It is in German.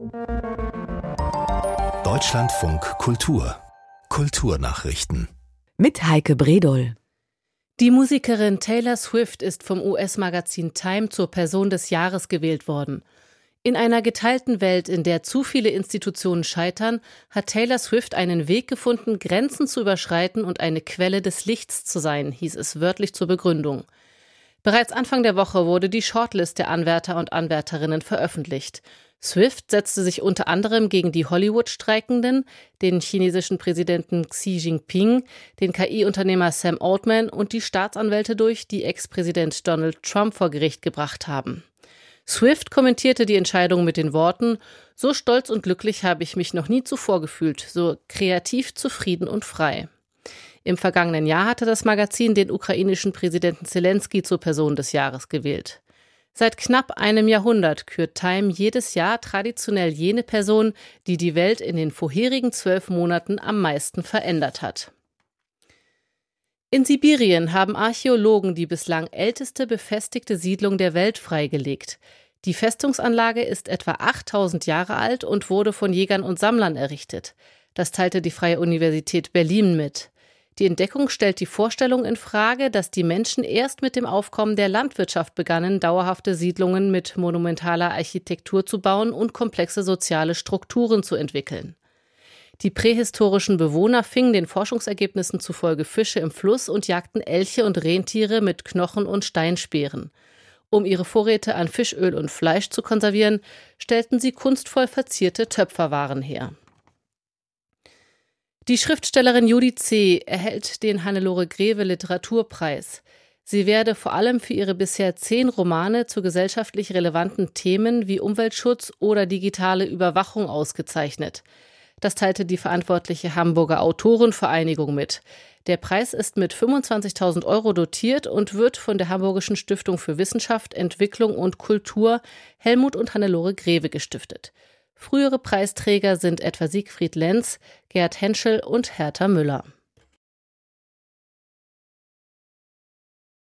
Deutschlandfunk Kultur. Kulturnachrichten. Mit Heike Bredol. Die Musikerin Taylor Swift ist vom US-Magazin Time zur Person des Jahres gewählt worden. In einer geteilten Welt, in der zu viele Institutionen scheitern, hat Taylor Swift einen Weg gefunden, Grenzen zu überschreiten und eine Quelle des Lichts zu sein, hieß es wörtlich zur Begründung. Bereits Anfang der Woche wurde die Shortlist der Anwärter und Anwärterinnen veröffentlicht. Swift setzte sich unter anderem gegen die Hollywood-Streikenden, den chinesischen Präsidenten Xi Jinping, den KI-Unternehmer Sam Altman und die Staatsanwälte durch, die Ex-Präsident Donald Trump vor Gericht gebracht haben. Swift kommentierte die Entscheidung mit den Worten: „So stolz und glücklich habe ich mich noch nie zuvor gefühlt, so kreativ, zufrieden und frei." Im vergangenen Jahr hatte das Magazin den ukrainischen Präsidenten Zelensky zur Person des Jahres gewählt. Seit knapp einem Jahrhundert kürt Time jedes Jahr traditionell jene Person, die die Welt in den vorherigen 12 Monaten am meisten verändert hat. In Sibirien haben Archäologen die bislang älteste befestigte Siedlung der Welt freigelegt. Die Festungsanlage ist etwa 8000 Jahre alt und wurde von Jägern und Sammlern errichtet. Das teilte die Freie Universität Berlin mit. Die Entdeckung stellt die Vorstellung in Frage, dass die Menschen erst mit dem Aufkommen der Landwirtschaft begannen, dauerhafte Siedlungen mit monumentaler Architektur zu bauen und komplexe soziale Strukturen zu entwickeln. Die prähistorischen Bewohner fingen den Forschungsergebnissen zufolge Fische im Fluss und jagten Elche und Rentiere mit Knochen und Steinspeeren. Um ihre Vorräte an Fischöl und Fleisch zu konservieren, stellten sie kunstvoll verzierte Töpferwaren her. Die Schriftstellerin Judith C. erhält den Hannelore Grewe Literaturpreis. Sie werde vor allem für ihre bisher 10 Romane zu gesellschaftlich relevanten Themen wie Umweltschutz oder digitale Überwachung ausgezeichnet. Das teilte die verantwortliche Hamburger Autorenvereinigung mit. Der Preis ist mit 25.000 € dotiert und wird von der Hamburgischen Stiftung für Wissenschaft, Entwicklung und Kultur Helmut und Hannelore Grewe gestiftet. Frühere Preisträger sind etwa Siegfried Lenz, Gerd Henschel und Hertha Müller.